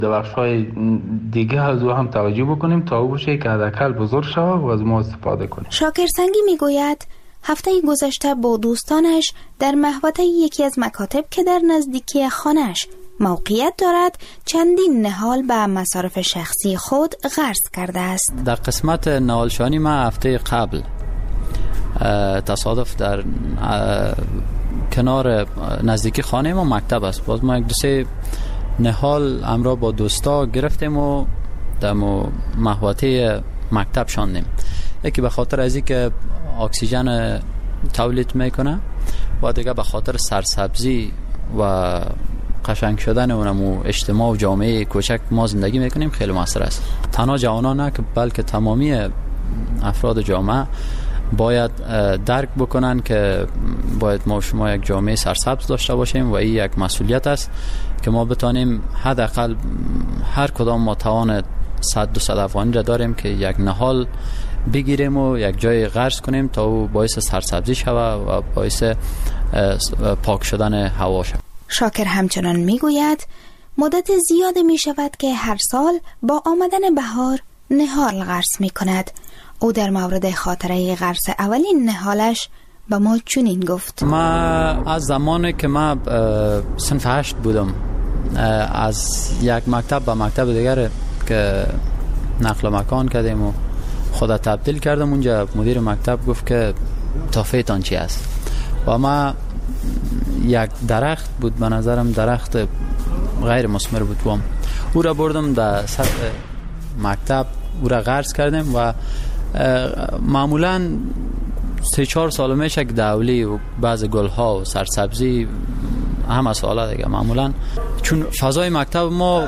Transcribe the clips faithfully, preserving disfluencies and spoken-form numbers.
در بخش‌های دیگه از او هم توجه بکنیم تا او باشه که حداقل بزرگ شود و از ما استفاده کنیم. شاکر سنگی میگوید هفته گذشته با دوستانش در محوطه یکی از مکاتب که در نزدیکی خانه‌اش موقعیت دارد چندین نهال به مصارف شخصی خود غرس کرده است. در قسمت نهالشانی ما هفته قبل تصادف در کنار نزدیکی خانه ما مکتب است. باز ما یک دو سه نهال امرا با دوستا گرفتیم و در محوطه مکتب شاندیم. یکی به خاطر از اینکه اکسیژن تولید میکنه و دیگه به خاطر سرسبزی و قشنگ شدن اونمو اجتماع و جامعه کوچک ما زندگی میکنیم خیلی موثر است. تنها جوانان نه که بلکه تمامی افراد جامعه باید درک بکنن که باید ما شما یک جامعه سرسبز داشته باشیم و این یک مسئولیت است که ما بتانیم حداقل هر کدام ما توان صد دو صد افغانی را داریم که یک نهال بگیریم و یک جای غرس کنیم تا او باعث سرسبزی شود و باعث پاک شدن هوا شود. شاکر همچنان میگوید مدت زیاد می شود که هر سال با آمدن بهار نهال غرس می کند. او در مورد خاطره غرس اولین نهالش به ما چنین گفت: ما از زمانی که ما صنف هشت بودم از یک مکتب به مکتب دیگر که نقل مکان کردیم و خدا تبدیل کردم. اونجا مدیر مکتب گفت که تافهتان چی است و ما یک درخت بود، به نظرم درخت غیر مثمر بود و او را بردم در سطح مکتب او را غرس کردیم و معمولا سه چهار سال میشه که دولی و بعض گلها و سرسبزی همه سالا دیگه معمولا چون فضای مکتب ما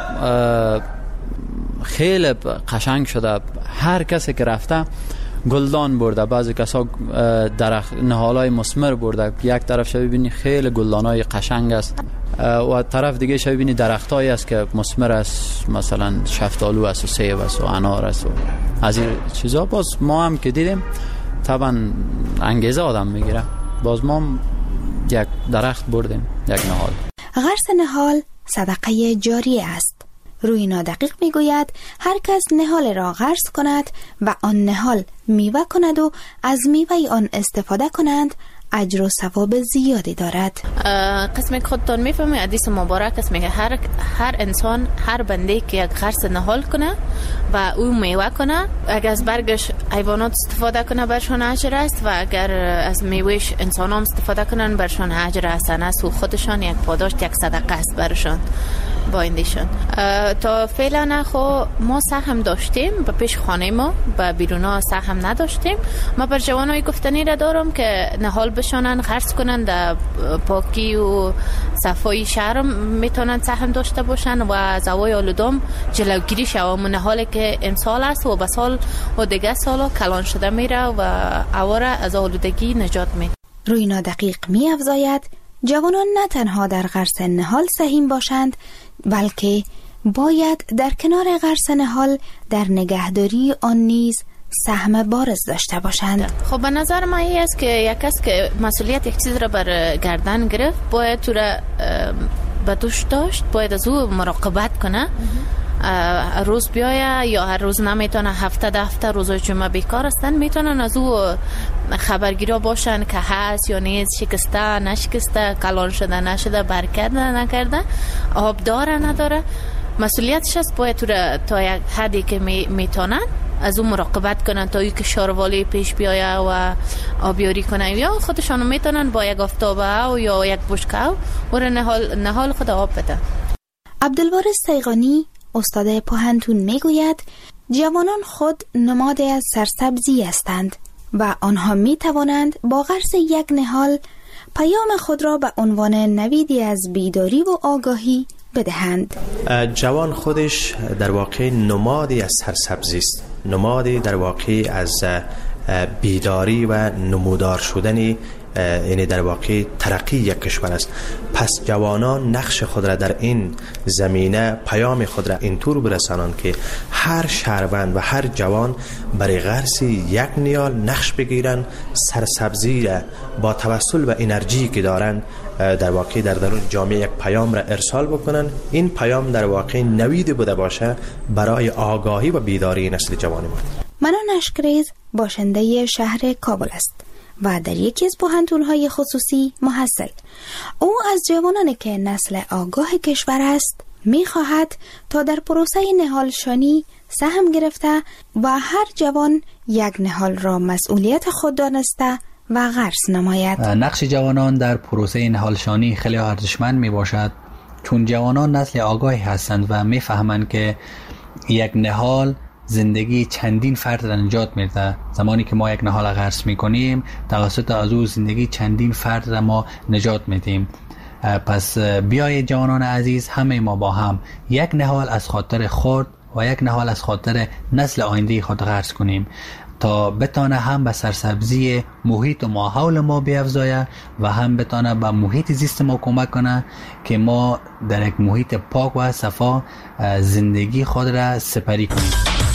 خیلی قشنگ شده، هر کسی که رفته گلدان برده، بعضی کسا درخت نهالای مثمر برده، یک طرف شو ببینی خیلی گلدانای قشنگ است و طرف دیگه شو ببینی درختایی است که مثمر است، مثلا شفتالو است و سیب است و انار است و از این چیزا. باز ما هم که دیدیم طبعا انگیزه آدم میگیره، باز ما یک درخت بردیم، یک نهال. غرس نهال صدقه جاریه است. روینا دقیق میگوید هر کس نهال را غرس کند و آن نهال میوه کند و از میوه آن استفاده کنند اجر و ثواب زیادی دارد. قسمی که خودتان میفهمید حدیث مبارک است میگه هر هر انسان، هر بنده که یک غرس نهال کنه و او میوه کنه، اگر از برگش حیوانات استفاده کنه برشان اجر است و اگر از میوهش انسان هم استفاده کنن برشان اجر حسن است و خودشان یک پاداش، یک صدقه است برشان با ایندیشون. تا فعلا خو ما سهم داشتیم به پیش خانه ما، به بیرونا سهم نداشتیم. ما بر جوانای گفتنی را دارم که نهال بشانن، غرس کنن، در پاکی و صفای شهر میتونن سهم داشته باشن و از هوای آلودم جلوگیری شود. نهالی که امسال است و به سال و دیگه سالا کلان شده میره و هوا را از آلودگی نجات میده. روینا دقیق می افزاید جوانان نه تنها در غرس نهال سهیم باشند، بلکه باید در کنار غرس نهال در نگهداری آن نیز سهم بارز داشته باشند. خب به نظر من این است که یک کس که مسئولیت یک چیز را بر گردن گرفت باید تو را به دوش داشت، باید از او مراقبت کنه. روز بیایه یا هر روز نمیتونه، هفته ده هفته روزای جمعه بیکار هستن، میتونن از او خبرگیرا باشن که هست یا نیست، شکسته نشکسته، کلان شده نشده، برکرده نکرده، آب داره نداره. مسئولیتش است باید تو را تا یک حدی که میتونن از اون مراقبت کنن تا یک شاروالی پیش بیایه و آبیاری کنن، یا خودشانو میتونن با یک آفتابه و یا یک بشکه و نهال نهال خود آب بده. عبدالوارث سیغانی استاد پوهنتون میگوید جوانان خود نماد از سرسبزی هستند و آنها می توانند با غرس یک نهال پیام خود را به عنوان نویدی از بیداری و آگاهی بدهند. جوان خودش در واقع نمادی از سرسبزی است، نمادی در واقع از بیداری و نمودار شدن یعنی در واقع ترقی یک کشور است. پس جوانان نقش خود را در این زمینه، پیام خود را اینطور برسانند که هر شهروند و هر جوان برای غرس یک نیال نقش بگیرن، سرسبزی را با توسل و انرژی که دارن در واقع در درون جامعه یک پیام را ارسال بکنن. این پیام در واقع نوید بوده باشه برای آگاهی و بیداری نسل جوان ما. منان اشکریز باشنده شهر کابل است و در یکی از پوهنتون‌های خصوصی محصل. او از جوانانی که نسل آگاه کشور است می‌خواهد تا در پروسه نهالشانی سهم گرفته و هر جوان یک نهال را مسئولیت خود دانسته و غرس نماید. نقش جوانان در پروسه نهالشانی خیلی ارزشمند می باشد، چون جوانان نسل آگاهی هستند و می فهمند که یک نهال زندگی چندین فرد را نجات میده. زمانی که ما یک نهال غرس می کنیم توسط از او زندگی چندین فرد را ما نجات میدیم. پس بیایید جوانان عزیز، همه ما با هم یک نهال از خاطر خود و یک نهال از خاطر نسل آینده خود غرس کنیم تا بتانه هم به سرسبزی محیط و ماحول ما بیفزایه و هم بتانه به محیط زیست ما کمک کنه که ما در یک محیط پاک و صفا زندگی خود را سپری کنیم.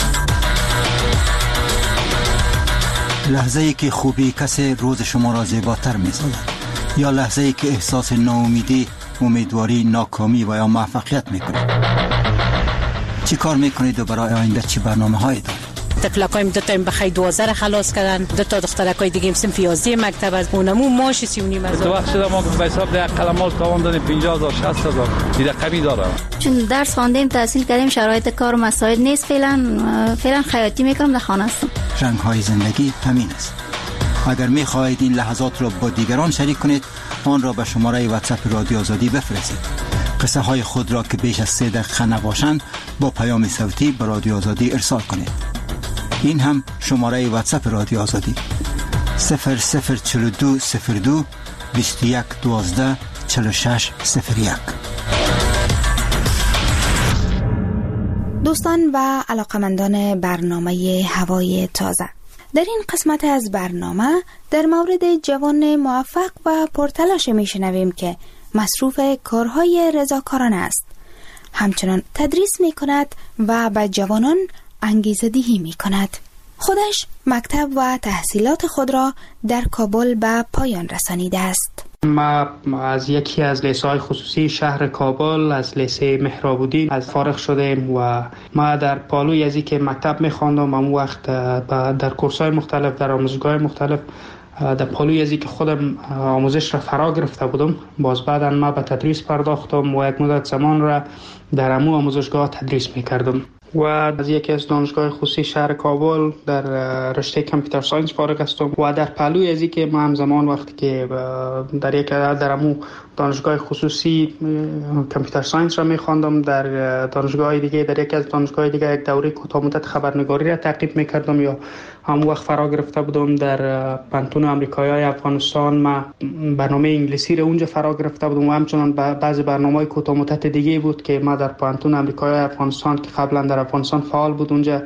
لحظه ای که خوبی کسی روز شما را زیباتر می سازد، یا لحظه ای که احساس ناامیدی، امیدواری، ناکامی و یا موفقیت می کنید. چی کار می کنید و برای آینده چی برنامه هایی دارید؟ تفلکایم دو تا این بخی دوازده خلاص کردن، دو تا دخترکای دیگه صنف یازده مکتب از اونمو ماش سی و نیم هزار. تو وقت شده ما به حساب ده قلمال تاوان دادیم پنجاه هزار شصت هزار دیده کمی داره. چون درس خواندیم، تحصیل کردیم، شرایط کار و مساعد نیست. فعلا فعلا خیاطی میکنم، در خانه هستم. رنگ های زندگی همین است. اگر می خواهید این لحظات را با دیگران شریک کنید، آن را به شماره واتساپ رادیو آزادی بفرستید. قصه های خود را که بیش از سه دقیقه نباشند با پیام صوتی به رادیو آزادی ارسال کنید. این هم شماره واتساپ رادیو آزادی صفر صفر چهل و دو صفر دو بیست و یک دوازده چهل و شش صفر یک. دوستان و علاقمندان برنامه هوای تازه، در این قسمت از برنامه در مورد جوان موفق و پرتلاش میشنویم که مصروف کارهای رضاکارانه است. همچنان تدریس می کند و به جوانان انگیزه دهی می کند. خودش مکتب و تحصیلات خود را در کابل به پایان رسانیده است. ما از یکی از لیسه‌های خصوصی شهر کابل، از لیسه مهراب‌الدین از فارغ شدیم و ما در پالوی از که مکتب می‌خواندم، اون وقت در کورس‌های مختلف، در آموزشگاه مختلف در پالوی از که خودم آموزش را فرا گرفته بودم. باز بعداً ما به تدریس پرداختم و یک مدت زمان را در امو آموزشگاه تدریس می‌کردم و از یکی از دانشگاه خصوصی شهر کابل در رشته کامپیوتر ساینس فارغ هستم و در پهلوی از اینکه ما همزمان وقتی که در یک در امو دانشگاه خصوصی کامپیوتر ساینس را می‌خواندم، در دانشگاه دیگه در یک از دانشگاه دیگه یک دوره کوتاه مدت خبرنگاری را تعقیب می‌کردم یا هم وقت فرا گرفته بودم. در پانتون آمریکایی افغانستان ما برنامه انگلیسی را اونجا فرا گرفته بودم و همچنان بعضی برنامه‌های کوتاه مدت دیگه بود که ما در پانتون آمریکایی افغانستان که قبلا در افغانستان فعال بود، اونجا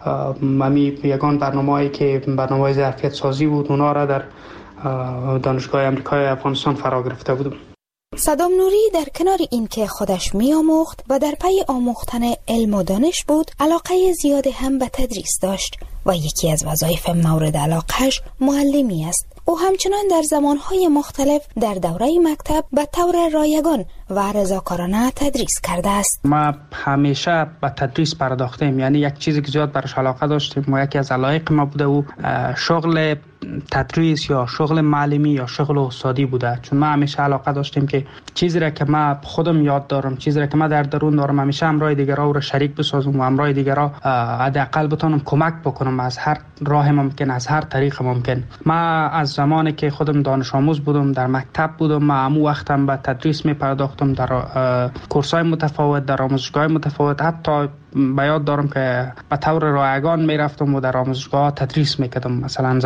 ممی یگان برنامه‌ای که برنامه‌های ظرفیت سازی بود اونا را در دانشگاه آمریکایی افغانستان فرا گرفته بودم. صدام نوری در کنار این که خودش می آموخت و در پی آموختن علم و دانش بود، علاقه زیادی هم به تدریس داشت و یکی از وظایف مورد علاقهش معلمی است. او همچنان در زمانهای مختلف در دوره مکتب به طور رایگان و رضاکارانه تدریس کرده است. ما همیشه به تدریس پرداختیم، یعنی یک چیزی که زیاد برش علاقه داشتیم و یکی از علایق ما بوده و شغل تدریس یا شغل معلمی یا شغل استادی بوده. چون ما همیشه علاقه داشتیم که چیزی را که ما خودم یاد دارم، چیزی را که ما در درون دارم، همیشه همراه دیگرها رو شریک بسازم و همراه دیگرها حداقل بتونم کمک بکنم از هر راه ممکن، از هر طریق ممکن. ما از زمانی که خودم دانش آموز بودم، در مکتب بودم، ما همون وقتم به تدریس می پرداختم در کورس‌های متفاوت، در آموزشگاه متفاوت. حتی به یاد دارم که به طور رایگان می رفتم و در آموزشگاه تدریس می کردم. مثلا زبان انگلیسی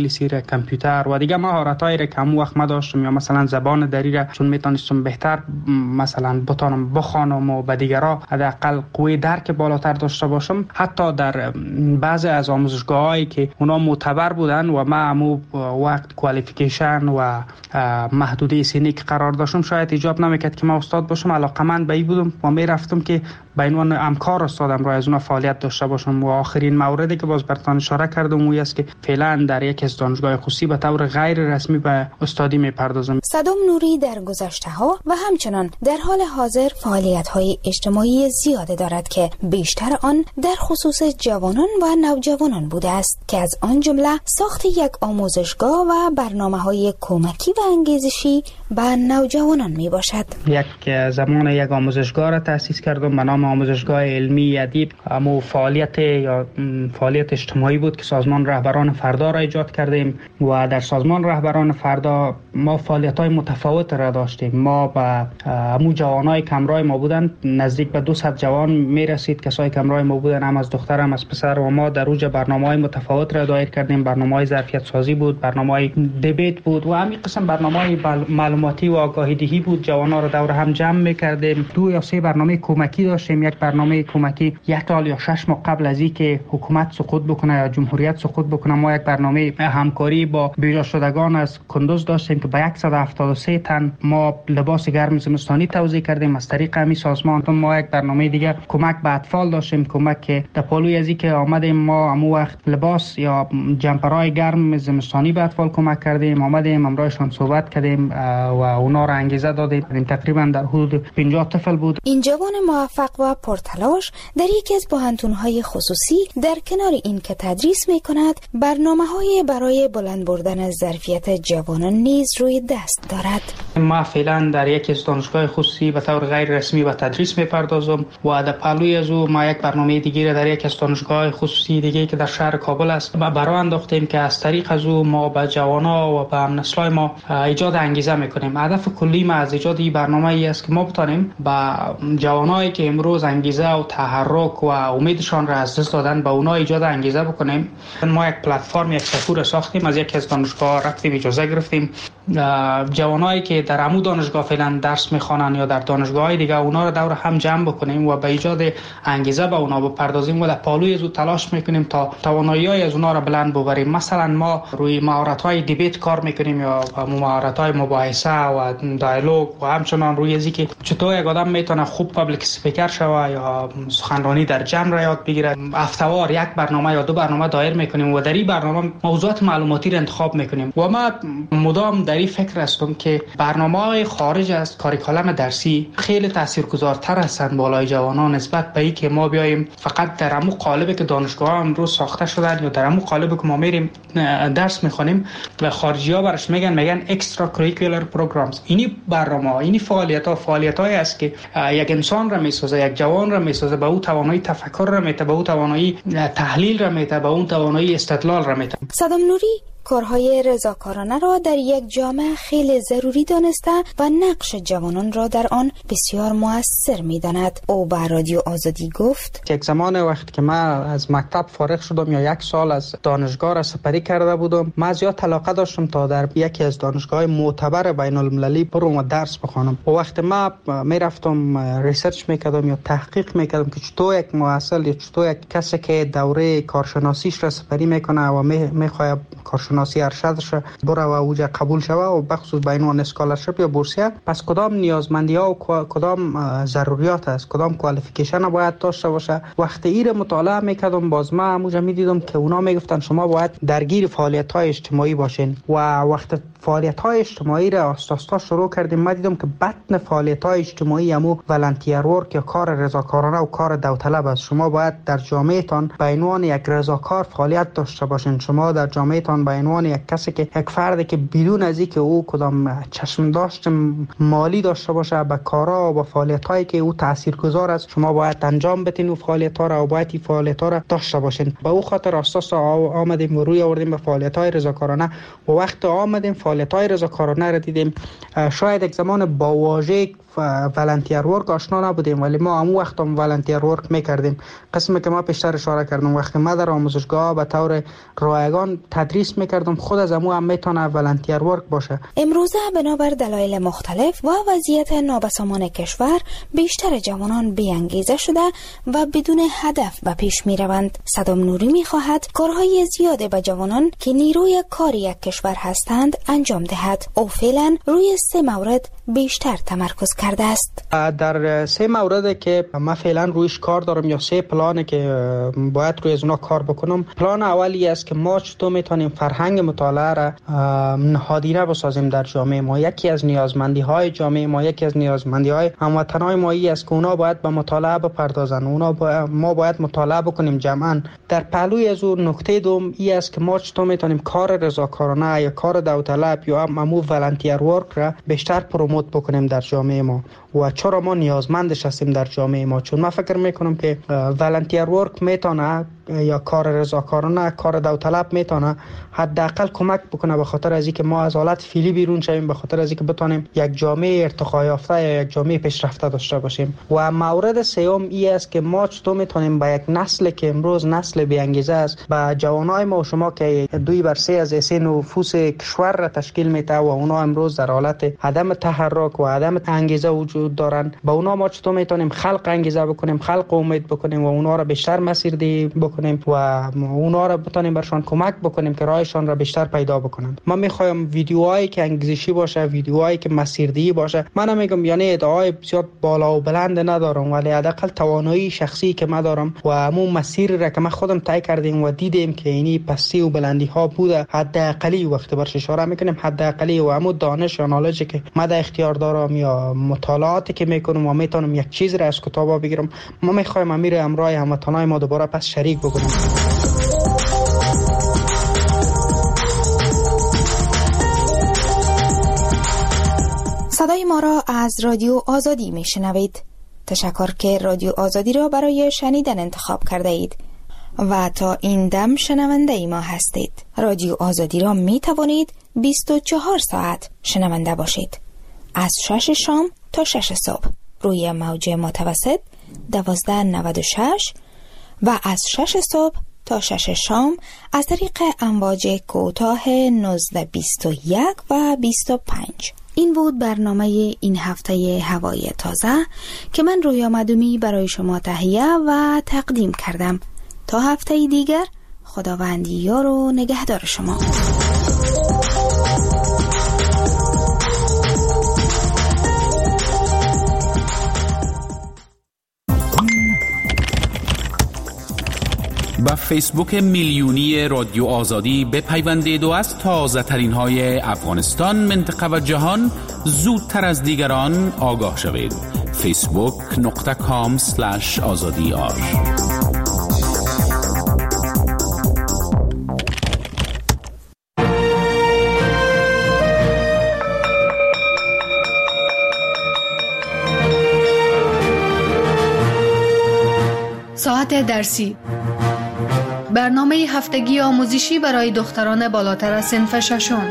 انگلیسی را، کامپیوتر و دیگه مهارتایی را که همون وقت ما داشتم، یا مثلا زبان دری را چون میتونستم بهتر مثلا بتونم بخوانم و به دیگرها حداقل قوی درک بالاتر داشته باشم. حتی در بعضی از آموزشگاهایی که اونا معتبر بودن و ما همو وقت کوالیفیکیشن و محدوده سنی که قرار داشتم شاید ایجاب نمیکرد که ما استاد باشم. علاقمند به این بودم و میرفتم که به عنوان همکار استادم را از اون فعالیت داشته باشم. و آخرین موردی که باز براتون اشاره کردم اون است که فعلا در یک از دانشگاه خصوصی به طور غیر رسمی به استادی میپردازم. صدام نوری در گذشته‌ها و همچنان در حال حاضر فعالیت‌های اجتماعی زیاده دارد که بیشتر آن در خصوص جوانان و نوجوانان بوده است که از آن جمله ساخت یک آموزشگاه و برنامه‌های کمکی و انگیزشی به نوجوانان میباشد. یک زمان یک آموزشگاه را تأسیس کردم به نام آموزشگاه علمی ادیب. اما فعالیت یا فعالیت اجتماعی بود که سازمان رهبران فردا را ایجاد کردیم و در سازمان رهبران فردا ما فعالیت‌های متفاوت را داشتیم. ما با همون جوانای کمرای ما بودن، نزدیک به دویست جوان میرسید کسایی کمرای ما بودن، هم از دختر هم از پسر، و ما در اوج برنامه‌های متفاوت را دایر کردیم. برنامه‌های ظرفیت سازی بود، برنامه‌های دیبیت بود و همین قسم برنامه‌های معلوماتی و آگاهی دهی بود. جوانا را دور هم جمع می‌کردیم. دو یا سه برنامه کمکی داشتیم. یک برنامه کمکی یک سال یا شش ماه قبل از اینکه حکومت سقوط بکنه یا جمهوریت سقوط بکنه ما یک برنامه همکاری با بیجا شدگان از کندوز داشتیم که با صد و هفتاد و سه تن ما لباس گرم زمستانی توزیع کردیم. از طریق همین سازمان ما یک برنامه دیگه کمک به اطفال داشتیم، کمک که در پالوی از اینکه آمدیم ما همون وقت لباس یا جمپرای گرم زمستانی به اطفال کمک کردیم، آمدیم همراهشان صحبت کردیم و اونا را انگیزه دادیم. تقریبا در حدود پنجاه طفل بود. این جوان موفق و پرتلاش در یکی از پوهنتون‌های خصوصی در کنار این که تدریس می‌کند، برنامه‌های برای بلند بردن از ظرفیت جوانان نیز روی دست دارد. ما فعلا در یکی از دانشگاه خصوصی به طور غیر رسمی به تدریس می‌پردازم و در پهلوی از او ما یک برنامه دیگه در یک از دانشگاه خصوصی دیگه که در شهر کابل است و برای انداختیم که از طریق از او ما به جوانا و به هم‌نسل‌های ما ایجاد انگیزه می‌کنیم. هدف کلی ما از ایجاد این برنامه ای است که ما بتونیم با جوانایی که امروز انگیزه و تحرک و امیدشان را از دست دادن به اونا ایجاد انگیزه بکنیم. ما یک پلتفرم، یک سفور ساختیم، از یکی از دانشگاه رفتیم اجازه گرفتیم جوانایی که در عمو دانشگاه فعلا درس میخوانن یا در دانشگاه‌های دیگه اونا رو دور هم جمع بکنیم و به ایجاد انگیزه به اونا بپردازیم و در پالوی از او تلاش میکنیم تا توانایی‌های از اونا رو بلند ببریم. مثلا ما روی مهارت‌های دیبیت کار میکنیم یا مهارت‌های مباحثه و دیالوگ و همچنان روی ازی که چطور یک آدم میتونه خوب پابلیک اسپیکر شوه یا سخنرانی در جمع را یاد بگیره. هفته‌وار یک برنامه یا دو برنامه دایر میکنیم و در این برنامه موضوعات معلوماتی را انتخاب میکنیم و ما مدام در این فکر هستم که برنامه‌های خارج از کاریکولم درسی خیلی تاثیرگذارتر هستند بالای جوانان نسبت به اینکه ما بیایم فقط در همون قالبی که دانشگاه‌ها امروز ساخته شدن یا در همون قالبی که ما میریم درس میخونیم و خارجی‌ها برش میگن میگن اکسترا کریکولر پروگرامز. اینی برنامه‌ها، اینی فعالیت‌ها فعالیت‌هایی است که یک انسان را میسازه، یک جوان را میسازه، به او توانایی تفکر را میده، به او توانایی تحلیل را میده، به اون توانایی استدلال را میده. صدام نوری کارهای رضاکارانه را در یک جامعه خیلی ضروری دانسته و نقش جوانان را در آن بسیار مؤثر می‌داند. او به رادیو آزادی گفت: یک زمان وقتی که من از مکتب فارغ شدم یا یک سال از دانشگاه را سپری کرده بودم، من زیاد علاقه داشتم تا در یکی از دانشگاه‌های معتبر بین‌المللی برم و درس بخوانم. و وقتی من میرفتم ریسرچ میکردم یا تحقیق میکردم که چطور یک محصل یا چطور یک کسی که دوره کارشناسیش را سپری میکنه و میخواد کارشناسی ارشدش بره و اوجه قبول شوه و بخصوص به عنوان اسکالرشیپ یا بورسیه، پس کدام نیازمندی ها و کدام ضروریات است، کدام کوالیفیکیشن باید داشته باشه. وقتی این مطالعه میکردم باز ما همونجا میدیدم که اونا میگفتن شما باید درگیر فعالیت های اجتماعی باشین و وقتی فعالیت های اجتماعی را آستاستا شروع کردیم ما دیدم که بطن فعالیت های اجتماعی همو ولنتیر ورک یا کار رضاکارانه و کار داوطلب است. شما باید در جامعه تان به عنوان یک رضاکار فعالیت داشته باشین. شما در جامعه تان به عنوان یک کسی که یک فردی که بدون از اینکه او کدام چشم داشت مالی داشته باشه به کارا و به فعالیت‌هایی که او تاثیرگذار است شما باید انجام بدین و فعالیت‌ها را و باید این فعالیت‌ها را داشته باشین. به او خاطر اساس آمدیم و روی آوردیم به فعالیت‌های رضاکارانه و وقت آمدیم فعالیت‌های رضاکارانه را دیدیم شاید یک زمان با واژه والنتیر ورک آشنا نبودیم، ولی ما هم وقت هم والنتیر ورک میکردیم. قسمی که ما پیشتر اشاره کردم وقتی ما در آموزشگاه به طور رایگان تدریس میکردم، خود از امو هم میتونه والنتیر ورک باشه. امروزه بنابر دلایل مختلف و وضعیت نابسامان کشور بیشتر جوانان بی‌انگیزه شده و بدون هدف به پیش میروند. صدام نوری میخواهد کارهای زیاده به جوانان که نیروی کار یک کشور هستند انجام دهد. او فعلا روی سه مورد بیشتر تمرکز کرده است. در سه مورد که من فعلا رویش کار دارم یا سه پلانه که باید روی از اونا کار بکنم. پلان اولی است که ما چطور میتونیم فرهنگ مطالعه را نهادینه بسازیم در جامعه ما. یکی از نیازمندی های جامعه ما، یکی از نیازمندی های هموطنای ما ای است که اونا باید به مطالعه بپردازن. اونا با... ما باید مطالعه بکنیم جمعا. در پهلوی از اون نکته دوم ای است که ما چطور میتونیم کار رضاکارانه یا کار داوطلب یا امو والنتیر ورک را بیشتر پروموت بکنیم در جامعه ما و چرا ما نیازمندش هستیم در جامعه ما. چون من فکر میکنم که والنتیر ورک میتونه یا کار رضاکارانه، کار داوطلب میتونه حداقل کمک بکنه به خاطر از اینکه ما از حالت فعلی بیرون شویم، به خاطر از اینکه بتونیم یک جامعه ارتقا یافته یا یک جامعه پیشرفته داشته باشیم. و مورد سوم ای است که ما چطور میتونیم با یک نسل که امروز نسل بی انگیزه است، با جوانای ما و شما که دوی بر سه از سه نفوس کشور را تشکیل میده و اونا امروز در حالت عدم تحرک و عدم انگیزه وجود دارن، با اونا ما چطور میتونیم خلق انگیزه بکنیم، خلق امید بکنیم و اونا را بیشتر مسیردهی بکنیم و اونا را بتونیم برشان کمک بکنیم که راهشان را بیشتر پیدا بکنند. من میخوایم ویدیوهایی که انگیزشی باشه، ویدیوهایی که مسیردهی باشه. من نمیگم یعنی ادعای بسیار بالا و بلند ندارم، ولی حداقل توانایی شخصی که من دارم و همون مسیر را که من خودم طی کردیم و دیدیم که اینی پستی و بلندی ها بوده، حداقلی وقت برش اشاره میکنیم حداقلی و همون دانش یا نالجی که من در اختیار دارم یا مطالعاتی که میکنم و میتونم یک چیز را از کتابا بگیرم، ما میخوایم امیر امرای هموطنای ما دوباره پس شریک بکنیم. صدای ما را از رادیو آزادی میشنوید. تشکر که رادیو آزادی را برای شنیدن انتخاب کرده اید و تا این دم شنونده ما هستید. رادیو آزادی را می توانید بیست و چهار ساعت شنونده باشید، از شش شام تا شش صبح روی موج متوسط دوازده نود و شش و از شش صبح تا شش شام از طریق امواج کوتاه نوزده بیست و یک و بیست و پنج. این بود برنامه این هفته هوای تازه که من رویا مدومی برای شما تهیه و تقدیم کردم. تا هفته دیگر، خداوند یار و نگهدار شما. با فیسبوک میلیونی رادیو آزادی بپیوندید و از تازه ترین های افغانستان، منطقه و جهان زودتر از دیگران آگاه شوید. فیسبوک نقطه کام سلش آزادی آر. ساعت درسی، برنامه هفتگی آموزشی برای دختران بالاتر از صنف ششم.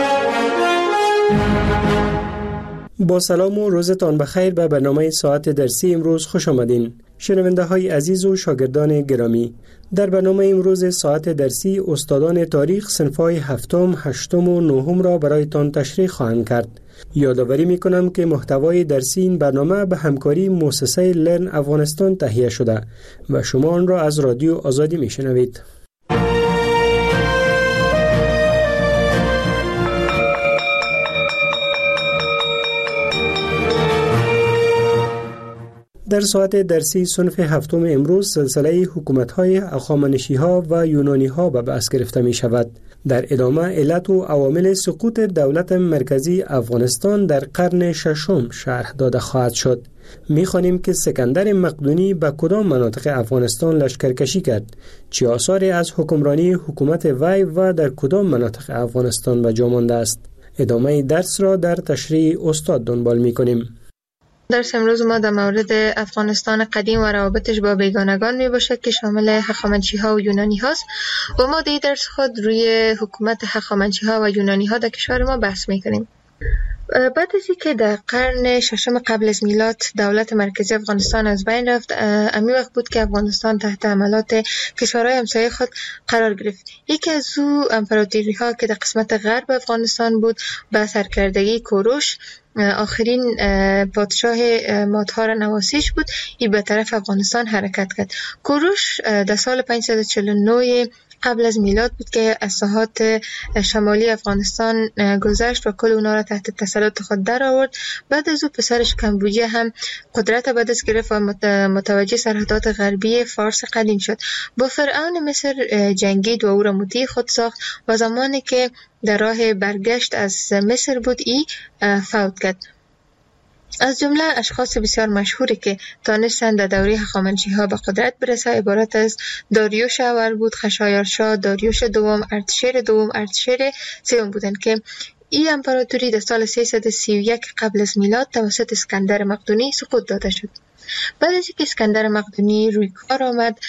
با سلام و روزتان بخیر به برنامه ساعت درسی امروز خوش آمدین. شنونده های عزیز و شاگردان گرامی، در برنامه امروز ساعت درسی استادان تاریخ صنف‌های هفتم، هشتم و نهم را برایتان تشریح خواهند کرد. یادآوری میکنم که محتوای درسی این برنامه به همکاری مؤسسه لرن افغانستان تهیه شده و شما آن را از رادیو آزادی میشنوید. در ساعت درسی صنف هفتم امروز سلسله حکومت‌های هخامنشی‌ها و یونانی‌ها به بحث گرفته می‌شود. در ادامه علت و عوامل سقوط دولت مرکزی افغانستان در قرن ششم شرح داده خواهد شد. می‌خوانیم که سکندر مقدونی به کدام مناطق افغانستان لشکرکشی کرد، چه آثاری از حکمرانی حکومت وی و در کدام مناطق افغانستان به جا مانده است. ادامه درس را در تشریح استاد دنبال می‌کنیم. درس امروز ما در مورد افغانستان قدیم و روابطش با بیگانگان می باشد که شامل هخامنشی ها و یونانی هاست و ما در درس خود روی حکومت هخامنشی ها و یونانی ها در کشور ما بحث می کنیم. بعد از اینکه در قرن ششم قبل از میلاد دولت مرکزی افغانستان از بین رفت، امی وقت بود که افغانستان تحت حملات کشورهای همسایه خود قرار گرفت. یکی از او امپراتوری ها که در قسمت غرب افغانستان بود به سرکردگی کوروش، آخرین پادشاه مادها نواسیش بود، ای به طرف افغانستان حرکت کرد. کوروش در سال پانصد و چهل و نه قبل از میلاد بود که از ساحات شمالی افغانستان گذشت و کل اونا را تحت تسلط خود در آورد. بعد از او پسرش کمبوجیه هم قدرت به دست گرفت و متوجه سرحدات غربی فارس قدیم شد. با فرعون مصر جنگید و او را مطیع خود ساخت و زمانی که در راه برگشت از مصر بود ای فوت کرد. از جمله اشخاص بسیار مشهوری که دانستند در دوره هخامنشی‌ها به قدرت برسه عبارت از داریوش اول بود، خشایارشا، داریوش دوم، ارتشیر دوم، ارتشیر سوم بودند که این امپراتوری در سال سیصد و سی و یک قبل از میلاد توسط اسکندر مقدونی سقوط داده شد. بعد از اینکه اسکندر مقدونی روی کار آمد،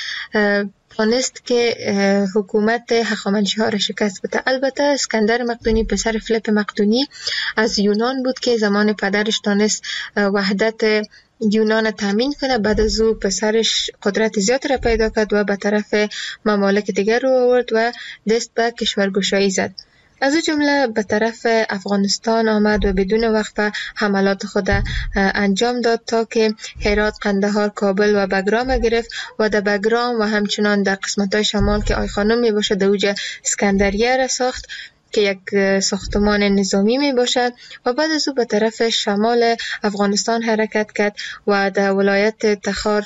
توانست که حکومت هخامنشی‌ها را شکست بده. البته اسکندر مقدونی پسر فیلیپ مقدونی از یونان بود که زمان پدرش تانست وحدت یونان تامین کنه. بعد از او پسرش قدرت زیاد را پیدا کرد و به طرف ممالک دیگر رو آورد و دست به کشورگشایی زد. از او جمله به طرف افغانستان آمد و بدون وقفه حملات خود انجام داد تا که هرات، قندهار، کابل و بگرام گرفت و در بگرام و همچنان در قسمت‌های شمال که آی خانم می باشد اوج اسکندریه را ساخت که یک ساختمان نظامی می باشد و بعد از او به طرف شمال افغانستان حرکت کرد و در ولایت تخار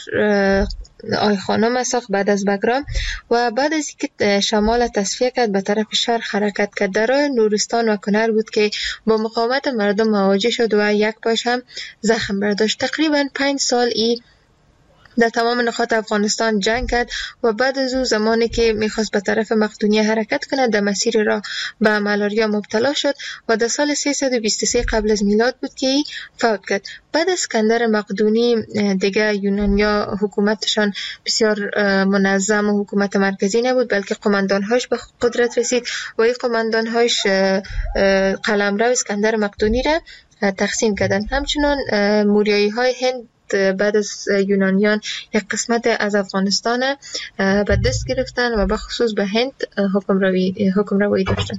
آی خانم ساخت بعد از بگرام و بعد از اینکه شمال تصفیه کرد به طرف شرق حرکت کرد. در راه نورستان و کنر بود که با مقاومت مردم مواجه شد و یک پاش هم زخم برداشت. تقریبا پنج سال ای در تمام نقاط افغانستان جنگ کرد و بعد از او زمانی که میخواست به طرف مقدونیه حرکت کنه در مسیر راه به مالاریا مبتلا شد و در سال سیصد و بیست و سه قبل از میلاد بود که ای فوت کرد. بعد از اسکندر مقدونی دیگه یونانیا حکومتشان بسیار منظم و حکومت مرکزی نبود، بلکه قماندانهاش به قدرت رسید و این قماندانهاش قلمرو اسکندر مقدونی را تقسیم کردند. همچنان موریایی های هند بعد از یونانیان یک قسمت از افغانستان به دست گرفتن و به خصوص به هند حکمروی حکمروی داشتن.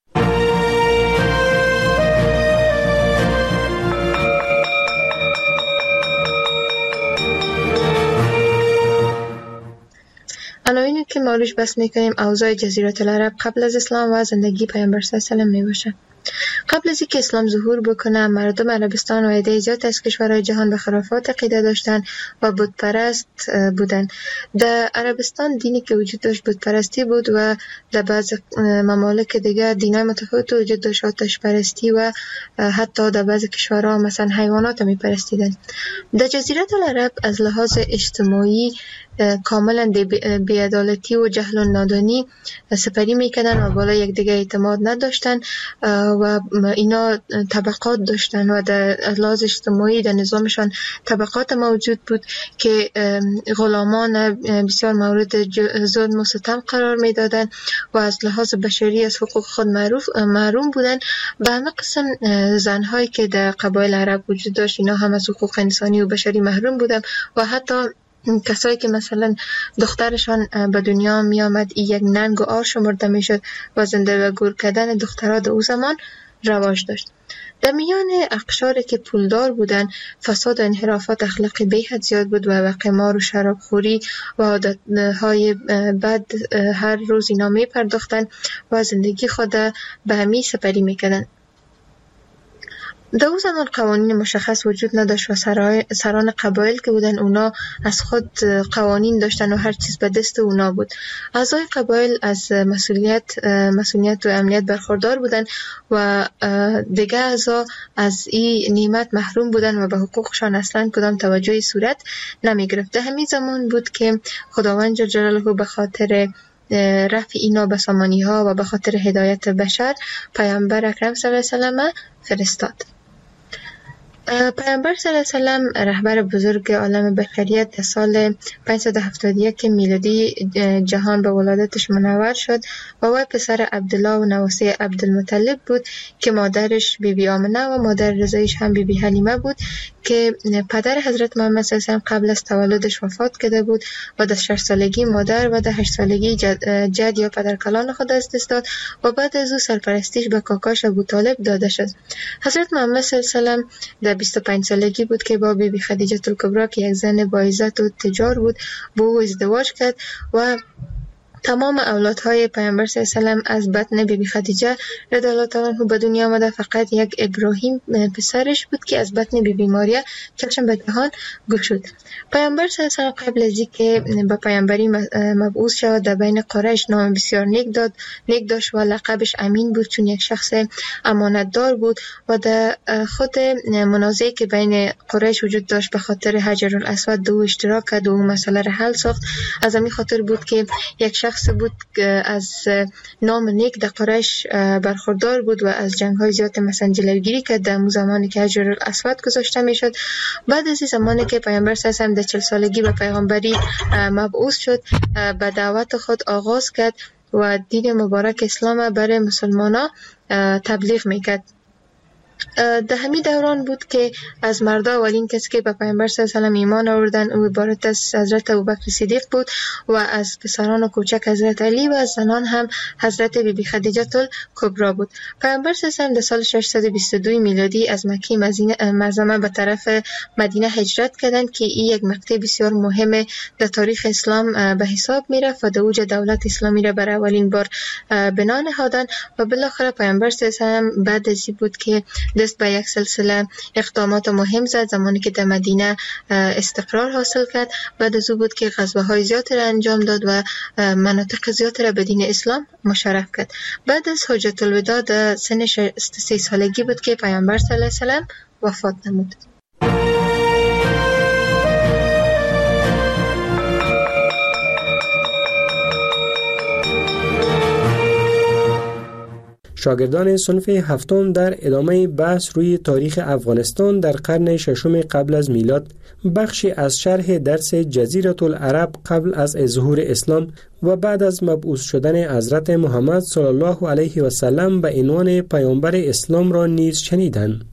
عناوینی که ما روش بحث میکنیم اوضاع جزیره العرب قبل از اسلام و زندگی پیامبر صلی الله علیه و آله میباشه. قبل از اینکه اسلام ظهور بکنه مردم عربستان و عده زیاد از کشورهای جهان به خرافات عقیده داشتن و بت پرست بودن. در عربستان دینی که وجود داشت بت پرستی بود و در بعض ممالک دیگه دینای متفاوت وجود داشت، آتش پرستی و حتی در بعض کشورها مثلا حیوانات می پرستیدن. در جزیره العرب از لحاظ اجتماعی کاملا بی‌عدالتی و جهل و نادانی سپری میکردن و بالا یک دیگه اعتماد نداشتن و اینا طبقات داشتن و در لحاظ اجتماعی در نظامشان طبقات موجود بود که غلامان بسیار مورد ظلم و ستم قرار میدادن و از لحاظ بشری از حقوق خود معروف محروم بودن. به همه قسم زنهایی که در قبایل عرب وجود داشت اینا هم از حقوق انسانی و بشری محروم بودن و حتی کسایی که مثلا دخترشان به دنیا می آمد ای یک ننگ و آر شمرده می شد و زنده و گور کردن دخترها در او زمان رواج داشت. در میان اقشاری که پولدار بودن فساد و انحرافات اخلاقی به حد زیاد بود و به قمار و شرابخوری و عادتهای بد هر روز اینا می پرداختن و زندگی خود به همی سپری می کردن. در اون زمان قوانین مشخص وجود نداشت و سران قبایل که بودن اونا از خود قوانین داشتن و هر چیز به دست اونا بود. اعضای قبایل از مسئولیت مسئولیت و امنیت برخوردار بودن و دیگه اعضا از این نعمت محروم بودن و به حقوقشان اصلا کدام توجهی صورت نمی گرفت. همین زمان بود که خداوند جل جلاله به خاطر رفع اینا به سامانی ها و به خاطر هدایت بشر پیامبر اکرم صلی الله علیه و سلم فرستاد. پیامبر صلی الله علیه و سلم رهبر بزرگ عالم بشریت در سال پانصد و هفتاد و یک میلادی جهان به ولادتش منور شد و وی پسر عبدالله و نواسه عبدالمطلب بود که مادرش بی بی آمنه و مادر رضایش هم بی بی حلیمه بود که پدر حضرت محمد صلی الله علیه و سلم قبل از تولدش وفات کرده بود و در شش سالگی مادر و در هشت سالگی جد, جد یا پدرکلان خود از دست داد و بعد از او سرپرستیش به کاکاش ابو طالب داده شد. حضرت محمد صلی الله علیه و سلم در بیست و پنج سالگی بود که با بی بی خدیجه الکبری که یک زن با عزت و تجار بود با او ازدواج کرد و تمام اولادهای پیامبر صلی الله علیه و سلم از بطن بی بی خدیجه رضی الله تعالی عنها به دنیا آمده. فقط یک ابراهیم پسرش بود که از بطن بی بی ماریا چشم به جهان گشود. پیامبر صلی الله علیه و سلم قبل از اینکه به پیامبری مبعوث شود در بین قریش نام بسیار نیک داد نیک داشت و لقبش امین بود چون یک شخص امانتدار بود و در خود منازعه که بین قریش وجود داشت به خاطر حجر الاسود دو اشتراک کرد و مسئله را حل ساخت. از همین خاطر بود که یک شخص بود که از نام نیک در قریش برخوردار بود و از جنگ‌های زیاد مثلا جلوگیری کرد در زمانی که حجر الاسود گذاشته میشد. بعد از این زمانی که پیامبر صلی الله علیه و سلم در چهل سالگی به پیغمبری مبعوث شد به دعوت خود آغاز کرد و دین مبارک اسلام برای مسلمانان تبلیغ میکرد. در همین دوران بود که از مردا اولین کسی که به پیامبر صلی الله علیه و سلم ایمان آوردن او عبارت از حضرت ابوبکر صدیق بود و از پسران و کوچک حضرت علی و از زنان هم حضرت بی بی خدیجه الکبری بود. پیامبر صلی الله علیه و سلم در سال ششصد و بیست و دو میلادی از مکه معظمه به طرف مدینه هجرت کردند که این یک مقطع بسیار مهم در تاریخ اسلام به حساب میرفت و در اوج دولت اسلامی را برای اولین بار بنا نهادند و بالاخره پیامبر صلی الله علیه و سلم بعد از این بود که دست به یک سلسله اقدامات مهم زد. زمانی که در مدینه استقرار حاصل کرد بعد از او بود که غزوه های زیادی را انجام داد و مناطق زیادی را به دین اسلام مشرف کرد. بعد از حجت الوداع در سن شصت و سه سالگی بود که پیامبر صلی الله علیه و سلم وفات نمود. شاگردان صنف هفتم در ادامه بحث روی تاریخ افغانستان در قرن ششم قبل از میلاد بخشی از شرح درس جزیره العرب قبل از ظهور اسلام و بعد از مبعوث شدن حضرت محمد صلی الله علیه و سلم به عنوان پیامبر اسلام را نیز شنیدند.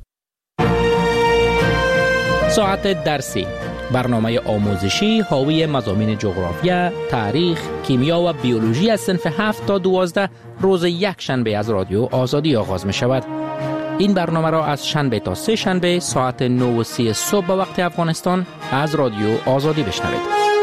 ساعت درسی، برنامه آموزشی حاوی مضامین جغرافیا، تاریخ، کیمیا و بیولوژی از صنف هفت تا دوازده روز یک شنبه از رادیو آزادی آغاز می شود. این برنامه را از شنبه تا سه شنبه ساعت نه و سی صبح به وقت افغانستان از رادیو آزادی بشنوید.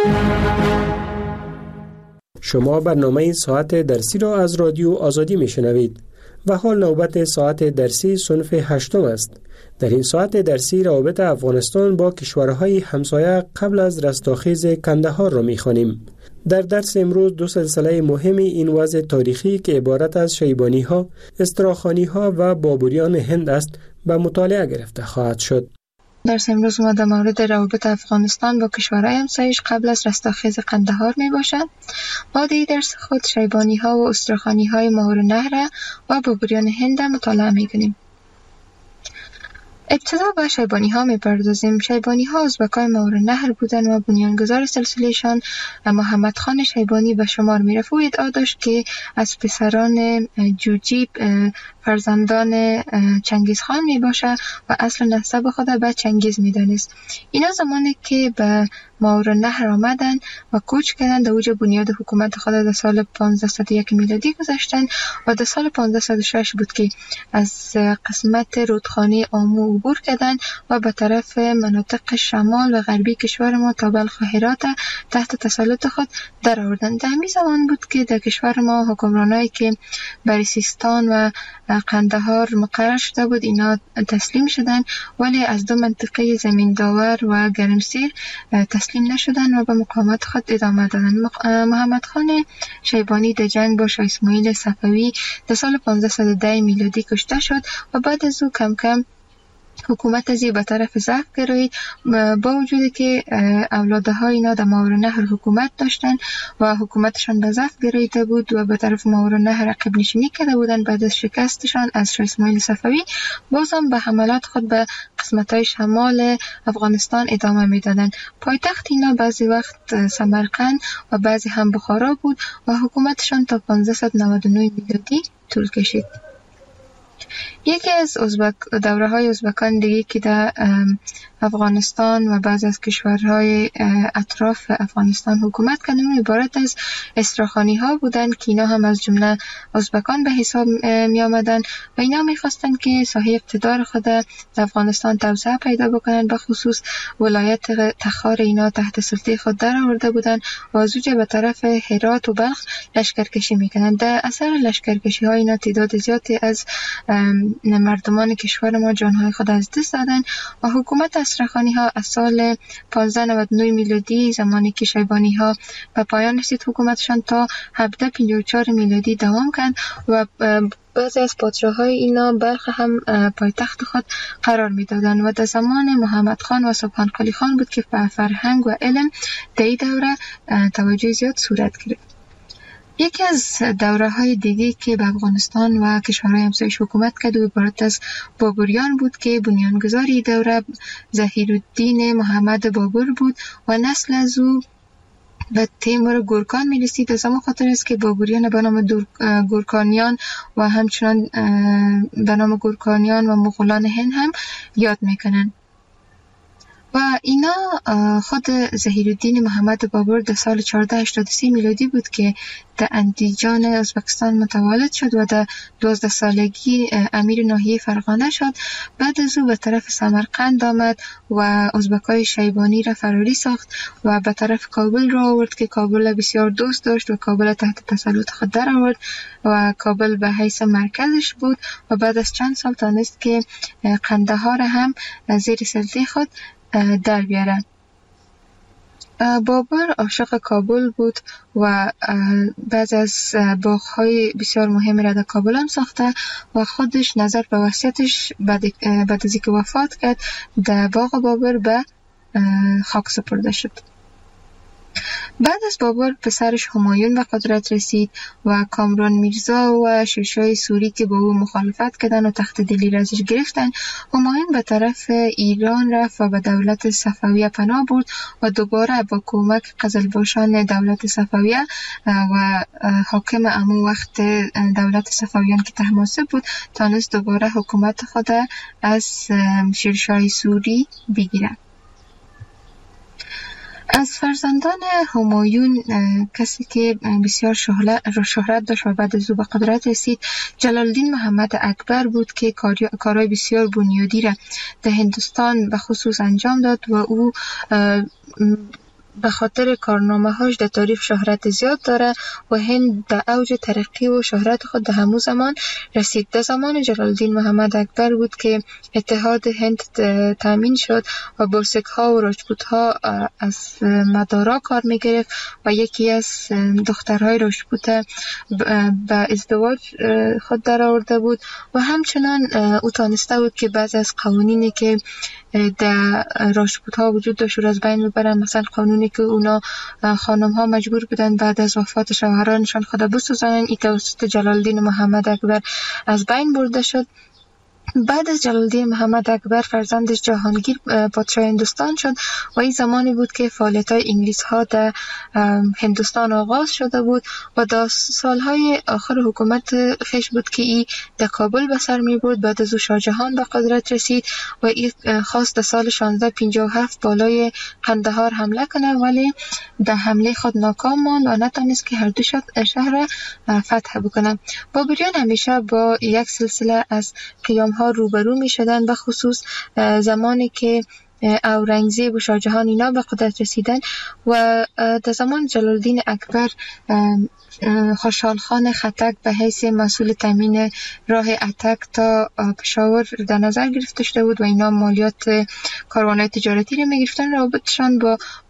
شما برنامه ساعت درسی را از رادیو آزادی می شنوید و حال نوبت ساعت درسی صنف هشتم است. در این ساعت درسی روابط افغانستان با کشورهای همسایه قبل از رستاخیز کندهار را می‌خوانیم. در درس امروز دو سلسله مهم این وضع تاریخی که عبارت از شیبانی‌ها، استراخانی‌ها و بابریان هند است به مطالعه گرفته خواهد شد. درس امروز ما در مورد روابط افغانستان با کشورهای همسایش قبل از رستاخیز قندهار می باشد. ما در درس خود شیبانی‌ها و استراخانی‌های ماورالنهر و بابریان هند مطالعه می‌کنیم. ابتدا به شیبانی ها می پردازیم. شیبانی ها ازبکای ماورالنهر بودند و بنیانگذار سلسلهشان محمد خان شیبانی به شمار می رفت. او ادعا داشت که از پسران جوجیب فرزندان چنگیز خان می باشه و اصل نسب خود به چنگیز می دانست. اینا زمانی که به ماورالنهر آمدن و کوچ کردن در اوج بنیاد حکومت خود در سال پانزده صد و یک میلادی گذشتن و در سال پانزده صد و شش بود که از قسمت رودخانه آمو عبور کردن و به طرف مناطق شمال و غربی کشور ما تا بلخ و هرات تحت تسلط خود در آوردن. در همین زمان بود که در کشور ما حکمرانایی که بر سیستان و قندهار مقرر شده بود اینا تسلیم شدن، ولی از دو منطقه زمین داور و گرمسیر تسلیم نشدن و به مقاومت خود ادامه دادن. محمد خان شیبانی در جنگ با شاه اسماعیل صفوی در سال پانزده صد و ده میلادی کشته شد و بعد از او کم کم حکومت از به طرف ضعف گرایید، با وجودی که اولادهای اینا در ماورالنهر حکومت داشتن و حکومتشان به ضعف گراییده بود و به طرف ماورالنهر عقب نشینی کرده بودند. بعد از شکستشان از شاه اسماعیل صفوی بازم به حملات خود به قسمت‌های شمال افغانستان ادامه میدادند. پایتخت اینا بعضی وقت سمرقند و بعضی هم بخارا بود و حکومتشان تا پانزده نود و نه میلادی طول کشید. یکی از ازبک دوره های ازبکان دیگه که در افغانستان و بعض از کشورهای اطراف افغانستان حکومت کردن عبارت از استراخانی ها بودند که اینا هم از جمله ازبکان به حساب می آمدن و اینا می خواستند که ساحه اقتدار خود در افغانستان توسعه پیدا بکنند. به خصوص ولایت تخار اینا تحت سلطه خود در آورده بودند و از اونجا به طرف هرات و بلخ لشکرکشی میکنند. در اثر لشکرکشی ها اینا تعداد زیادی از مردمان کشور ما جانهای خود از دست دادن و حکومت استراخانی ها از سال پانزده نود و نه میلادی زمانی که شیبانی ها به پایان رسید حکومتشان تا هفده پنجاه و چهار میلادی دوام کرد و بعضی از پادشاه‌های اینا بلخ هم پایتخت خود قرار میدادند و در زمان محمد خان و سبحان قلی خان بود که به فرهنگ و علم در این دوره توجه زیاد صورت گرفت. یکی از دوره های دیگه که به افغانستان و کشورهای همسایش حکومت کرد و عبارت از بابریان بود که بنیانگذاری دوره ظهیرالدین محمد بابر بود و نسل از او به تیمور گورکان می رسید. از همون خاطر است که بابریان به نام گورکانیان و همچنان به نام گورکانیان و مغولان هند هم یاد میکنن. و اینا خود ظهیرالدین محمد بابر در سال چهارده هشتاد و سه میلادی بود که در اندیجان ازبکستان متولد شد و در دوازده سالگی امیر ناحیه فرغانه شد. بعد از او به طرف سمرقند آمد و ازبکای شیبانی را فراری ساخت و به طرف کابل را آورد که کابل بسیار دوست داشت و کابل تحت تسلط خود در آورد و کابل به حیث مرکزش بود و بعد از چند سال تانست که قندهار هم زیر سلطه خود در بیاره. بابر عاشق کابل بود و بعض از باغ‌های بسیار مهم را در کابل هم ساخته و خودش نظر به وصیتش بعد از اینکه وفات کرد در باغ بابر به خاک سپرده شد. بعد از بابر پسرش همایون به قدرت رسید و کامران میرزا و شیرشاه سوری که با او مخالفت کردن و تخت دلی را ازش گرفتن، همایون به طرف ایران رفت و به دولت صفویه پناه برد و دوباره با کمک قزلباشان دولت صفویه و حاکم امو وقت دولت صفویان که طهماسب بود تانست دوباره حکومت خود از شیرشاه سوری بگیرد. از فرزندان همایون کسی که بسیار شهرت داشت و بعد از او به قدرت رسید جلالالدین محمد اکبر بود که کارهای بسیار بنیادی را در هندوستان به خصوص انجام داد و او به خاطر کارنامه هاش در تاریخ شهرت زیاد داره و هند در اوج ترقی و شهرت خود در همون زمان رسید. در زمان جلالالدین محمد اکبر بود که اتحاد هند تامین شد و بوسک ها و راجپوت ها از مدارا کار می گرفت و یکی از دخترهای راجپوت به ازدواج خود در آورده بود و همچنان او تانسته بود که بعض از قوانینی که در راجپوت ها وجود داشت از بین ببرن. مثلا قانونی که اونا خانم ها مجبور بودن بعد از وفات شوهرانشان خود بسوزانن، این توسط جلالالدین محمد اکبر از بین برده شد. بعد از جلالالدین محمد اکبر فرزندش جهانگیر پادشاه هندوستان شد و این زمانی بود که فعالیت‌های انگلیس ها در هندوستان آغاز شده بود و در سالهای آخر حکومت خیش بود که این در کابل به سر می برد. بعد از او شاه جهان به قدرت رسید و این خواست در سال شانزده پنجاه و هفت بالای قندهار حمله کنه ولی در حمله خود ناکام ماند و نتونست که هر دو شهر فتح بکنه. بابریان همیشه با یک سلسله از قیام ها روبرو می شدن، به خصوص زمانی که اورنگزیب و شاه جهان اینا به قدرت رسیدن و در زمان جلالالدین اکبر خوشحال خان خټک به حیث مسئول تامین راه اتک تا پشاور در نظر گرفته شده بود و اینا مالیات کاروان‌های تجارتی رو می‌گرفتن. رابطشان با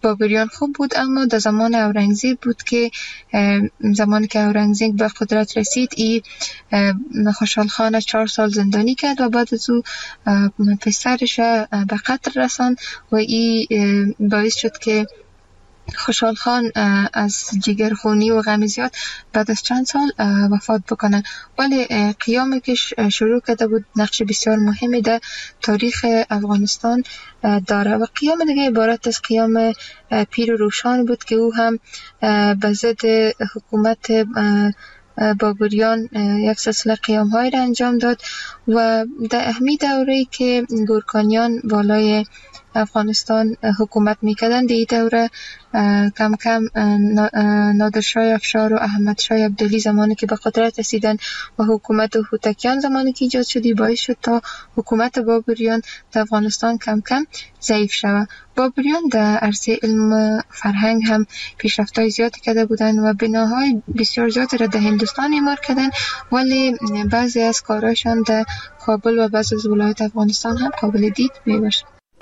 بابریان خوب بود، اما در زمان اورنگزیب بود که زمانی که اورنگزیب به قدرت رسید ای خوشحال خان چهار سال زندانی کرد و بعد از او پسرش به قتل رساند و ای باعث شد که خوشحال خان از جگرخونی و غم زیاد بعد از چند سال وفات بکنه. ولی قیامی که شروع کرده بود نقش بسیار مهمی در تاریخ افغانستان داره و قیام دیگه عبارت از قیام پیر روشان بود که او هم به ضد حکومت بابریان یک سلسله قیام های را انجام داد و در اهمی دوره‌ای که گورکانیان بالای افغانستان حکومت میکردن دی دوره کم کم نادرشاه افشار و احمد شاه عبدالی زمانی که به قدرت رسیدن و حکومت هوتکیان زمانی که ایجاد شدی باعث شد تا حکومت بابریان در افغانستان کم کم ضعیف شود. بابریان در عرصه علم فرهنگ هم پیشرفت‌های زیادی کرده بودند و بناهای بسیار زیادی را در هندوستان اعمار کردند، ولی بعضی از کارهایشان در کابل و بعضی از ولایات افغانستان هم قابل دید میباشد.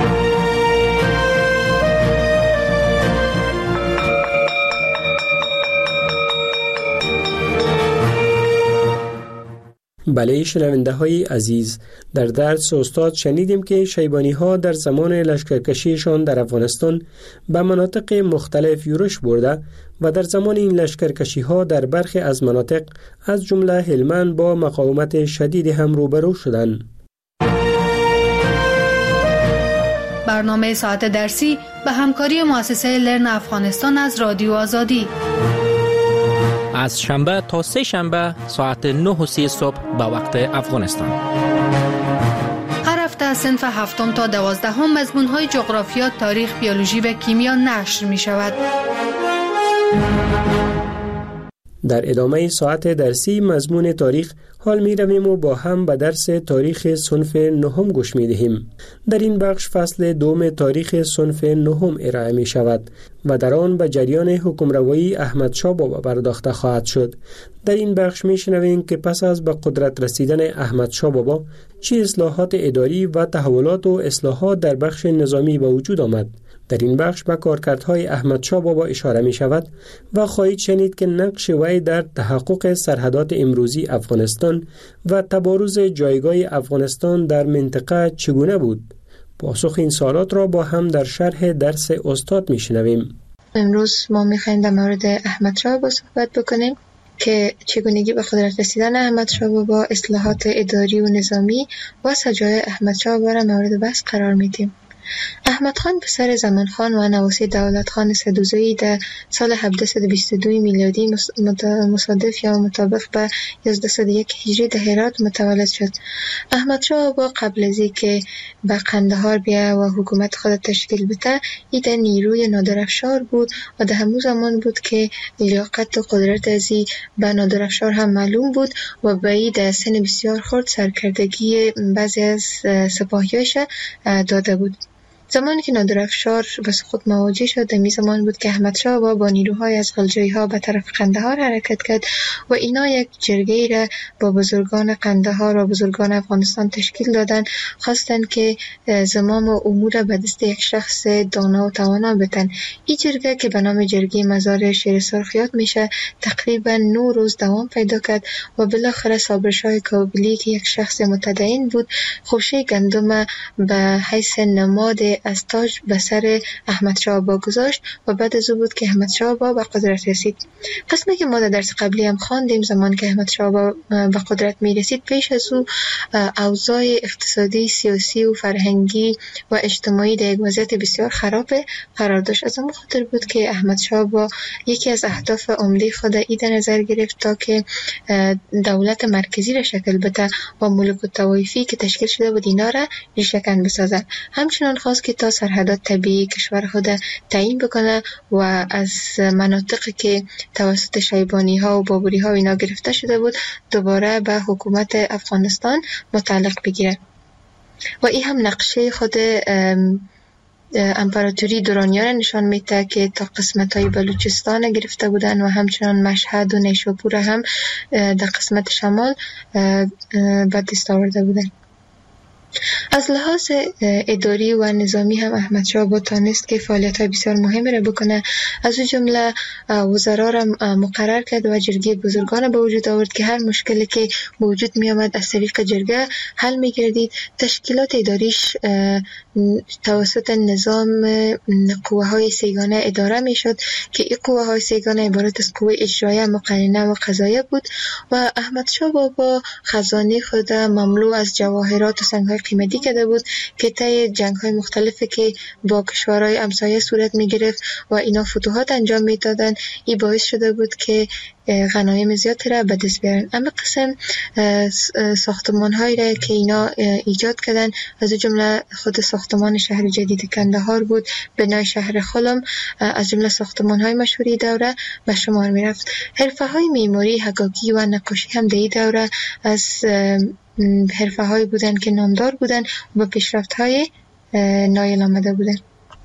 بله شنونده های عزیز، در درس استاد شنیدیم که شیبانی ها در زمان لشکرکشیشان در افغانستان به مناطق مختلف یورش برده و در زمان این لشکرکشی ها در برخی از مناطق از جمله هلمند با مقاومت شدید هم روبرو شدند. برنامه ساعت درسی به همکاری مؤسسه لرن افغانستان از رادیو آزادی از شنبه تا سه شنبه ساعت نه و سی صبح به وقت افغانستان. هر هفته از صنف هفتم تا دوازدهم مضمون‌های جغرافیا، تاریخ، بیولوژی و کیمیا نشر می شود. در ادامه ساعت درسی مضمون تاریخ حال می رویم و با هم به درس تاریخ صنف نهم گوش می دهیم. در این بخش فصل دوم تاریخ صنف نهم ارائه می شود و در آن به جریان حکمروایی احمد شاه بابا پرداخته خواهد شد. در این بخش می شنویم که پس از به قدرت رسیدن احمد شاه بابا چه اصلاحات اداری و تحولات و اصلاحات در بخش نظامی به وجود آمد. در این بخش به کارکردهای احمد شاه بابا اشاره می شود و خواهید شنید که نقش وی در تحقق سرحدات امروزی افغانستان و تبارز جایگاه افغانستان در منطقه چگونه بود. پاسخ این سوالات را با هم در شرح درس استاد می شنویم. امروز ما می خواهیم در مورد احمد شاه بابا صحبت بکنیم که چگونگی به قدرت رسیدن احمد شاه بابا، اصلاحات اداری و نظامی و سجای احمد شاه بابا را مورد بحث قرار میدیم. احمد خان پسر زمان خان و نواسی دولت خان سدوزایی در سال هفتصد و بیست و دو میلادی مصادف یا مطابق به یازده و یک هجری در هرات متولد شد. احمد شاه بابا قبل از اینکه به قندهار بیا و حکومت خود تشکیل بده، ای در نیروی نادرافشار بود و در همون زمان بود که لیاقت و قدرت ازی به نادرافشار هم معلوم بود و به ای در سن بسیار خرد سرکردگی بعضی از سپاهیاش داده بود. زمانی که نادرافشار به سقوط مواجه شد، در می زمان بود که احمد شاه بابا با نیروهای از غلجایی ها به طرف قندهار حرکت کرد و اینا یک جرگه‌ای را با بزرگان قندهار و بزرگان افغانستان تشکیل دادن، خواستند که زمام و امور به دست یک شخص دانا و توانا بدن. این جرگه که به نام جرگه مزار شیر سرخ یاد میشه تقریبا نه روز دوام پیدا کرد و بالاخره صابرشاه کابلی که یک شخص متدین بود خوشه گندم به حیث نماد از تاج به سر احمد شاه بابا گذاشت و بعد از او بود که احمد شاه بابا به قدرت رسید. قسمی که ما در درس قبلی هم خواندیم، زمان که احمد شاه بابا به قدرت می رسید پیش از او اوضاع اقتصادی، سیاسی و فرهنگی و اجتماعی در یک وضعیت بسیار خراب قرار داشت. از اون خاطر بود که احمد شاه بابا یکی از اهداف عمده خود ای در نظر گرفت تا که دولت مرکزی را شکل بده و ملوک الطوایفی که تشکیل شده بود اینا را ریشه‌کن بسازد. همچنان خواست که تا سرحدات طبیعی کشور خود تعیین بکنه و از مناطقی که توسط شیبانی ها و بابری ها اینا گرفته شده بود دوباره به حکومت افغانستان متعلق بگیره و این هم نقشه خود امپراتوری دورانیان نشان میده که تا قسمت های بلوچستان گرفته بودن و همچنان مشهد و نیشاپور هم در قسمت شمال به دست آورده بودن. از لحاظ اداری و نظامی هم احمد شاه آباد تانست که فعالیت‌های بسیار مهمی را بکنه. از او جمله وزرا را مقرر کرد و جرگه بزرگان به وجود آورد که هر مشکلی که به وجود می آمد از طریق جرگه حل می گردید. تشکیلات اداریش توسط نظام قوه های سیگانه اداره می شد که این قوه های سیگانه عبارت از قوه اجرایه، مقننه و قضاییه بود و احمد شاه بابا خزانه خود مملو از جواهرات و سنگ های قیمتی کرده بود که طی جنگ های مختلفی که با کشورهای همسایه صورت می گرفت و اینا فتوحات انجام می دادن، این باعث شده بود که غنایم زیادی را به دست بیارن. اما قسم ساختمان هایی را که اینا ایجاد کردن از جمله خود ساختمان شهر جدید کندهار بود، بنای شهر خلم از جمله ساختمان های مشهوری دوره به شمار می رفت. حرفه های معماری، حکاکی و نقاشی هم در این دوره از حرفه های بودن که نامدار بودن و به پیشرفت های نایل آمده بودن.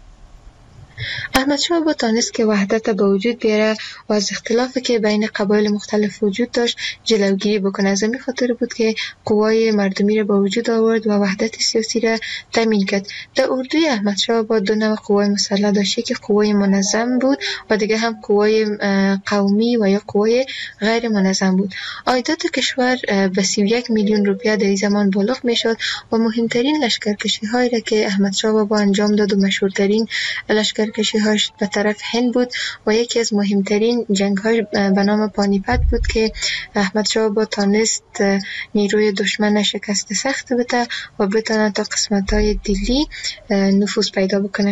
احمد شاه آباد تانست که وحدت به وجود بیاره و از اختلافی که بین قبایل مختلف وجود داشت جلوگیری بکنه. از همین خاطر بود که قوای مردمی را به وجود آورد و وحدت سیاسی را تامین کرد. در اردوی احمد شاه آباد دو نوع قوای مسلح داشت که قوای منظم بود و دیگه هم قوای قومی و یا قوای غیر منظم بود. عایدات کشور به سی و یک میلیون روپیه در این زمان بالغ میشد و مهمترین لشکرکشی هایی را که احمد شاه بابا انجام داد و مشهورترین لشکر کشی هاش به طرف هند بود و یکی از مهمترین جنگ های به نام پانیپت بود که احمد شاه آباد تانست نیروی دشمن شکست سخت بده و بتونه تا قسمت های دلی نفوذ پیدا بکنه.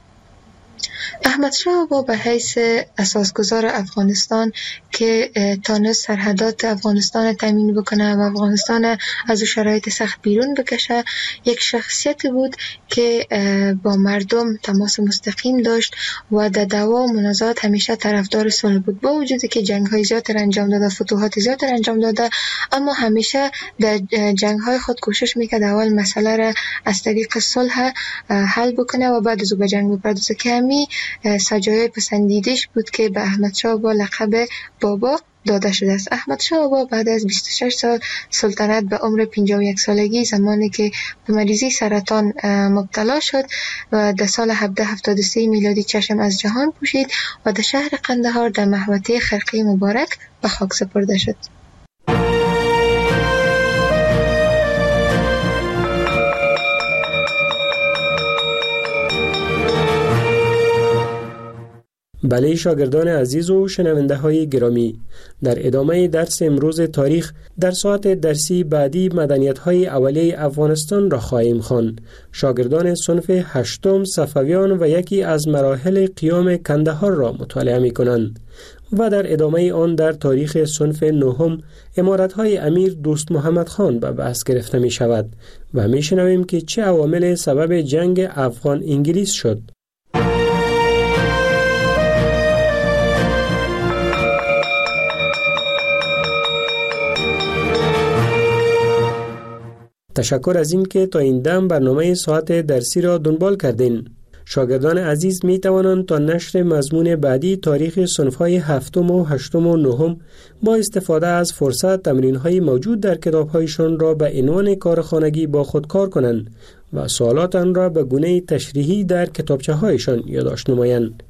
احمد شاه آباد به حیث اساسگزار افغانستان که تانست سرحدات افغانستان تامین بکنه و افغانستان از شرایط سخت بیرون بکشه، یک شخصیت بود که با مردم تماس مستقیم داشت و در دعوا و منازعات همیشه طرفدار صلح بود. با وجودی که جنگ های زیاد انجام داده، فتوحات زیاد انجام داده، اما همیشه در جنگ های خود کوشش میکرد اول مسئله را از طریق صلح حل بکنه و بعد از او به جنگ بپردازه که همی سجایای پسندیدش بود که به احمد شاه آباد لقب بابا داده شده است. احمد شاه آباد بعد از بیست و شش سال سلطنت به عمر پنجاه و یک سالگی زمانی که به مریضی سرطان مبتلا شد و در سال هفده هفتاد و سه میلادی چشم از جهان پوشید و در شهر قندهار در محوطه خرقه مبارک به خاک سپرده شد. بله شاگردان عزیز و شنونده های گرامی، در ادامه درس امروز تاریخ در ساعت درسی بعدی مدنیت های اولیه افغانستان را خواهیم خواند. شاگردان صنف هشتم صفویان و یکی از مراحل قیام کندهار را مطالعه می کنند و در ادامه آن در تاریخ صنف نهم امارت های امیر دوست محمد خان به بحث گرفته می شود و می شنویم که چه عوامل سبب جنگ افغان انگلیس شد. تشکر از این که تا این دم برنامه ساعت درسی را دنبال کردین. شاگردان عزیز می توانند تا نشر مضمون بعدی تاریخ صنف‌های هفتم و هشتم و نهم با استفاده از فرصت تمرین‌های موجود در کتاب‌هایشان را به عنوان کارخانگی با خود کار کنند و سوالات آن را به گونه تشریحی در کتابچه‌هایشان یادداشت نمایند.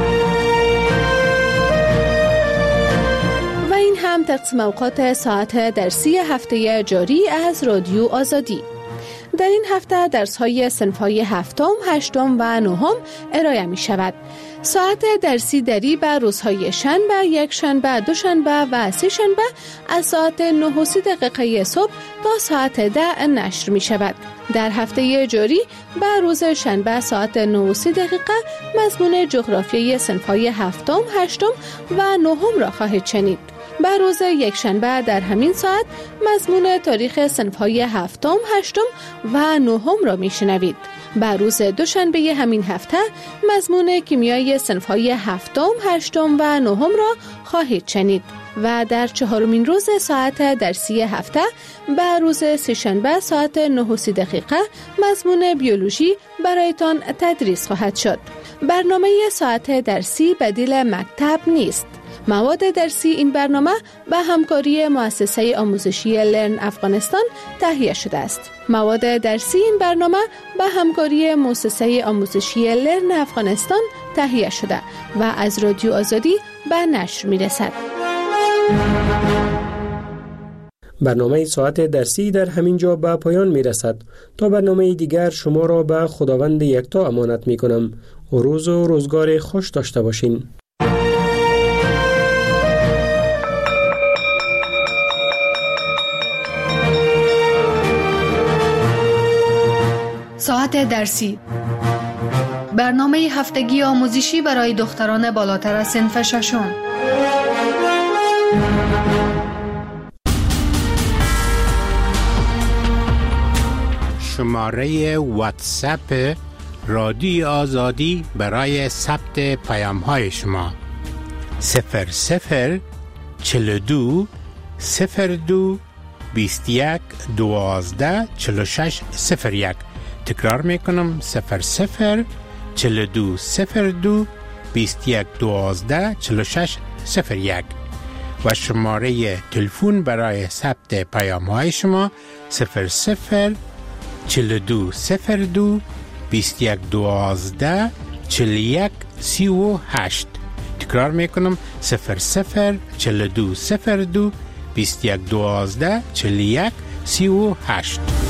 هم تقسیم اوقات ساعت درسی هفته جاری از رادیو آزادی. در این هفته درس‌های صنف‌های هفتم، هشتم و نهم ارائه می شود. ساعت درسی دری به روزهای شنبه، یک شنبه، دو شنبه و سه شنبه از ساعت نه و سی دقیقه صبح تا ساعت ده نشر می شود. در هفته جاری به روز شنبه ساعت نه و سی دقیقه مضمون جغرافیای صنف‌های هفتم، هشتم و نهم را خواهید شنید. به روز یک شنبه در همین ساعت مضمون تاریخ صنف‌های هفتم، هشتم و نهم را میشنوید. به روز دوشنبه همین هفته مضمون کیمیای صنف‌های هفتم، هشتم و نهم را خواهید شنید و در چهارمین روز ساعت درسی هفته به روز سه‌شنبه ساعت نه و سی دقیقه مضمون بیولوژی برایتان تدریس خواهد شد. برنامه ساعت درسی بدیل مکتب نیست. مواد درسی این برنامه به همکاری مؤسسه آموزشی لرن افغانستان تهیه شده است. مواد درسی این برنامه به همکاری مؤسسه آموزشی لرن افغانستان تهیه شده و از رادیو آزادی به نشر می رسد. برنامه ساعت درسی در همین جا به پایان می رسد. تا برنامه دیگر شما را به خداوند یکتا امانت می کنم. روز و روزگار خوش داشته باشین. ساعت درسی، برنامه هفتگی آموزشی برای دختران بالاتر از صنف ششم. شماره واتساپ رادیو آزادی برای ثبت پیام های شما صفر صفر چل دو صفر دو بیست یک دوازده چل شش صفر یک. تکرار میکنم صفر صفر چل دو صفر دو بیست یک دوازده چل شش صفر یک و شماره تلفن برای ثبت پیام های شما صفر صفر چل دو صفر دو بیست یک دوازده چل یک سی و هشت. تکرار میکنم صفر صفر چل دو صفر دو بیست یک دوازده چل یک سی و هشت.